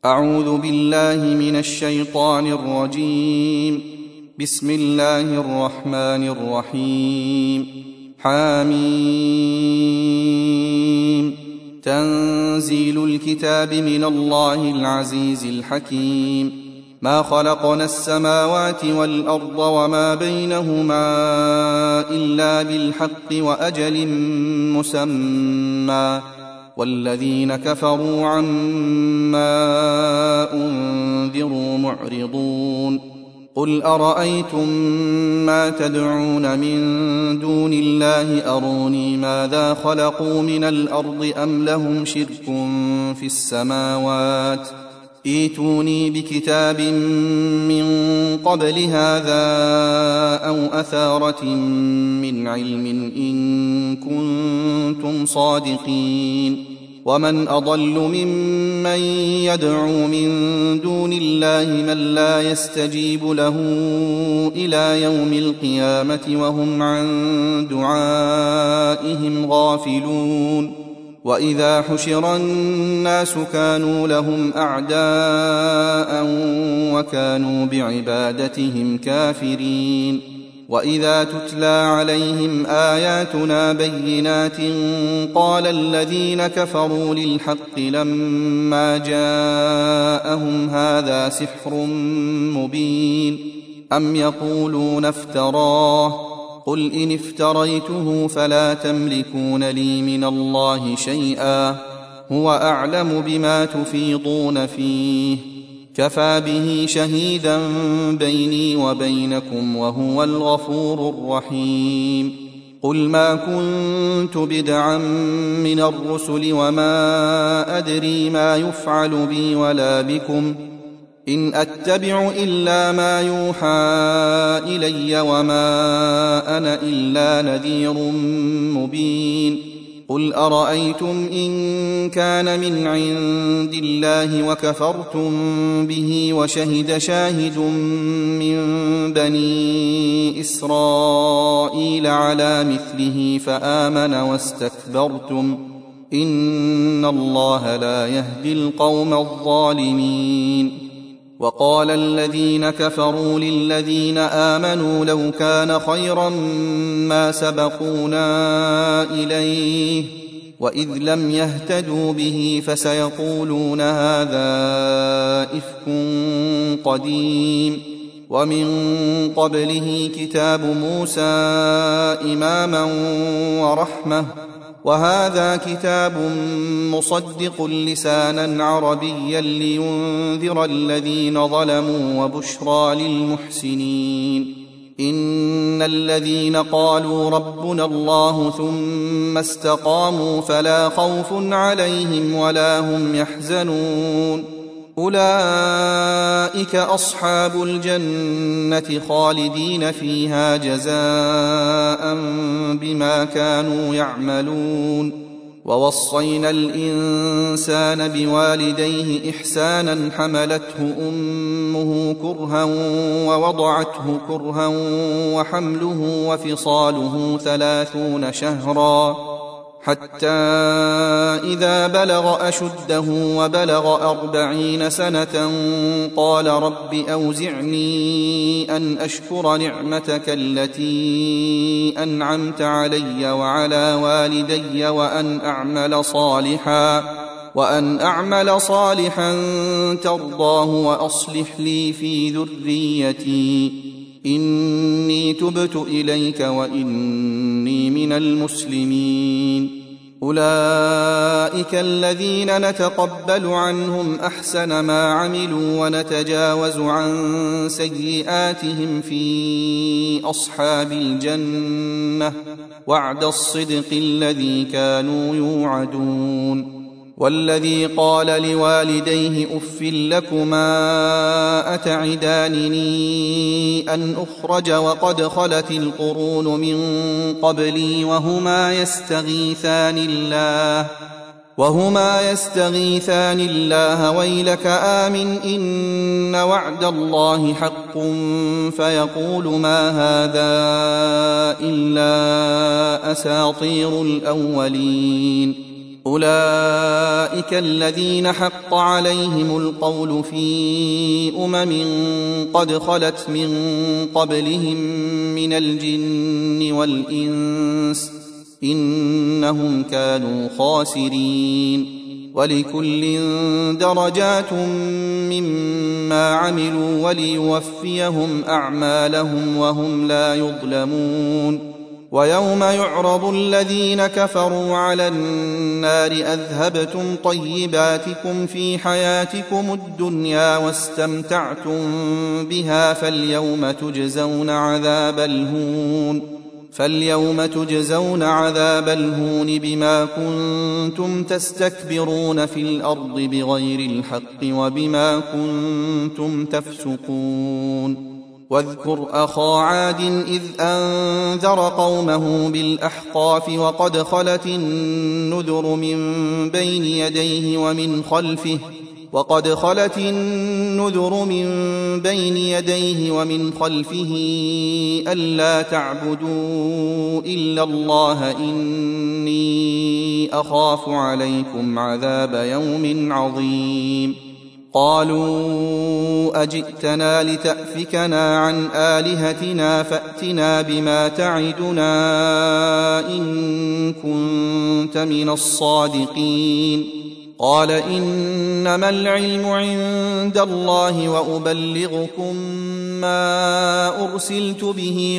أعوذ بالله من الشيطان الرجيم. بسم الله الرحمن الرحيم. حميم. تنزيل الكتاب من الله العزيز الحكيم. ما خلقنا السماوات والأرض وما بينهما إلا بالحق وأجل مسمى، والذين كفروا عما أنذروا معرضون. قل أرأيتم ما تدعون من دون الله أروني ماذا خلقوا من الأرض أم لهم شرك في السماوات، ائتوني بكتاب من قبل هذا أو أثارة من علم إن كنتم صادقين. ومن أضل ممن يدعو من دون الله من لا يستجيب له إلى يوم القيامة وهم عن دعائهم غافلون. وإذا حشر الناس كانوا لهم أعداء وكانوا بعبادتهم كافرين. وإذا تتلى عليهم آياتنا بينات قال الذين كفروا للحق لما جاءهم هذا سحر مبين أم يقولون افتراه، قل إن افتريته فلا تملكون لي من الله شيئا، هو أعلم بما تفيضون فيه، كفى به شهيدا بيني وبينكم وهو الغفور الرحيم. قل ما كنت بدعا من الرسل وما أدري ما يفعل بي ولا بكم، إن أتبع إلا ما يوحى إلي وما أنا إلا نذير مبين. قل أرأيتم إن كان من عند الله وكفرتم به وشهد شاهد من بني إسرائيل على مثله فآمن واستكبرتم إن الله لا يهدي القوم الظالمين. وقال الذين كفروا للذين آمنوا لو كان خيرا ما سبقونا إليه، وإذ لم يهتدوا به فسيقولون هذا إفك قديم. ومن قبله كتاب موسى إماما ورحمة، وهذا كتاب مصدق لسانا عربيا لينذر الذين ظلموا وبشرى للمحسنين. إن الذين قالوا ربنا الله ثم استقاموا فلا خوف عليهم ولا هم يحزنون، أولئك أصحاب الجنة خالدين فيها جزاء بما كانوا يعملون. ووصينا الإنسان بوالديه إحسانا حملته أمه كرها ووضعته كرها وحمله وفصاله 30 شهرا حتى إذا بلغ أشده وبلغ 40 سنة قال رب أوزعني أن أشكر نعمتك التي أنعمت علي وعلى والدي وأن أعمل صالحا ترضاه وأصلح لي في ذريتي إني تبت إليك وإني من المسلمين. أولئك الذين نتقبل عنهم أحسن ما عملوا ونتجاوز عن سيئاتهم في أصحاب الجنة، وعد الصدق الذي كانوا يوعدون. والذي قال لوالديه أف لكما أتعدانني أن أخرج وقد خلت القرون من قبلي وهما يستغيثان الله ويلك آمن إن وعد الله حق فيقول ما هذا إلا أساطير الأولين. أولئك الذين حق عليهم القول في قد خلت من قبلهم من الجن والإنس إنهم كانوا خاسرين ولكل درجات مما عملوا وليوفيهم أعمالهم وهم لا يظلمون ويوم يعرض الذين كفروا على النار أذهبتم طيباتكم في حياتكم الدنيا واستمتعتم بها فاليوم تجزون عذاب الهون بما كنتم تستكبرون في الأرض بغير الحق وبما كنتم تفسقون واذكر أخا عاد إذ أنذر قومه بالأحقاف وقد خلت النذر من بين يديه ومن خلفه ألا تعبدوا إلا الله إني أخاف عليكم عذاب يوم عظيم قالوا أجئتنا لتأفكنا عن آلهتنا فأتنا بما تعدنا إن كنت من الصادقين قال إنما العلم عند الله وأبلغكم ما أرسلت به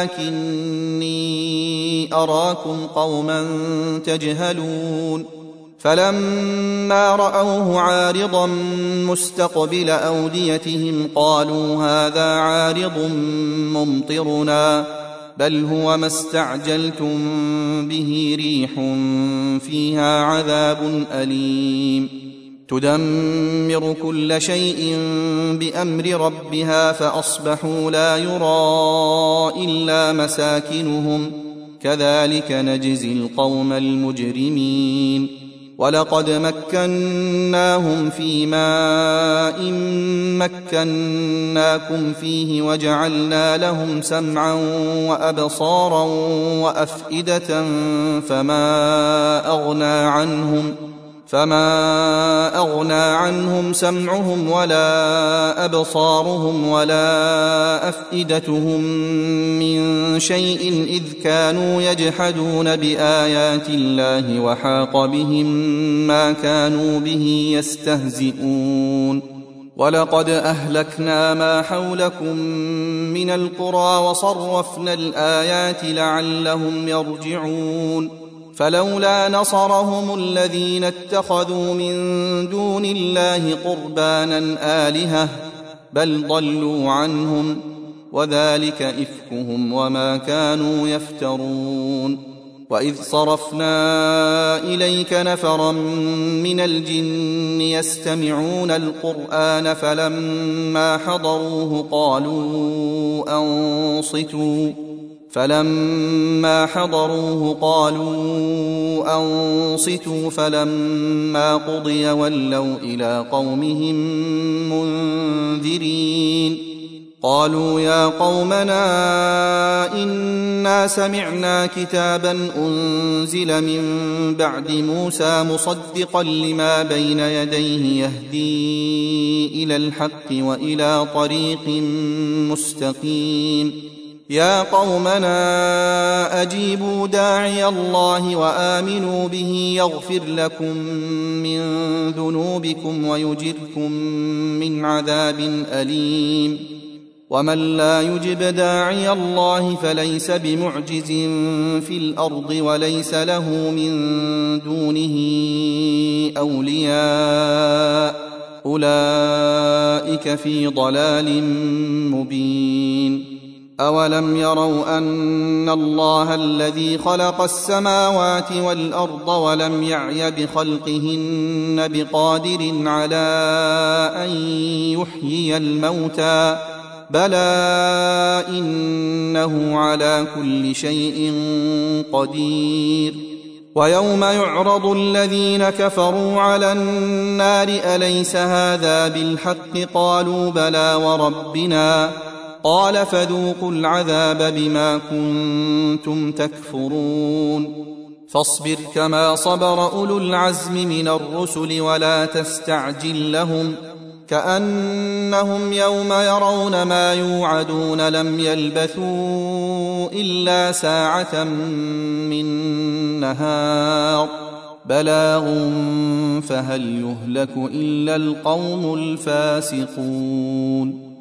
ولكني أراكم قوما تجهلون فلما رأوه عارضا مستقبل أوديتهم قالوا هذا عارض ممطرنا بل هو ما استعجلتم به ريح فيها عذاب أليم تدمر كل شيء بأمر ربها فأصبحوا لا يرى إلا مساكنهم كذلك نجزي القوم المجرمين ولقد مكناهم في ماء مكناكم فيه وجعلنا لهم سمعا وأبصارا وأفئدة فما أغنى عنهم سمعهم ولا أبصارهم ولا أفئدتهم من شيء إذ كانوا يجحدون بآيات الله وحاق بهم ما كانوا به يستهزئون ولقد أهلكنا ما حولكم من القرى وصرفنا الآيات لعلهم يرجعون فلولا نصرهم الذين اتخذوا من دون الله قربانا آلهة بل ضلوا عنهم وذلك إفكهم وما كانوا يفترون وإذ صرفنا إليك نفرا من الجن يستمعون القرآن فلما حضروه قالوا أنصتوا فلما قضي ولوا إلى قومهم منذرين قالوا يا قومنا إنا سمعنا كتابا أنزل من بعد موسى مصدقا لما بين يديه يهدي إلى الحق وإلى طريق مستقيم يا قومنا أجيبوا داعي الله وآمنوا به يغفر لكم من ذنوبكم ويجركم من عذاب أليم ومن لا يجب داعي الله فليس بمعجز في الأرض وليس له من دونه أولياء أولئك في ضلال مبين أولم يروا أن الله الذي خلق السماوات والأرض ولم يعي بخلقهن بقادر على أن يحيي الموتى بلى إنه على كل شيء قدير ويوم يعرض الذين كفروا على النار أليس هذا بالحق قالوا بلى وربنا قال فذوقوا العذاب بما كنتم تكفرون فاصبر كما صبر أولو العزم من الرسل ولا تستعجل لهم كأنهم يوم يرون ما يوعدون لم يلبثوا إلا ساعة من نهار بلاغ فهل يهلك إلا القوم الفاسقون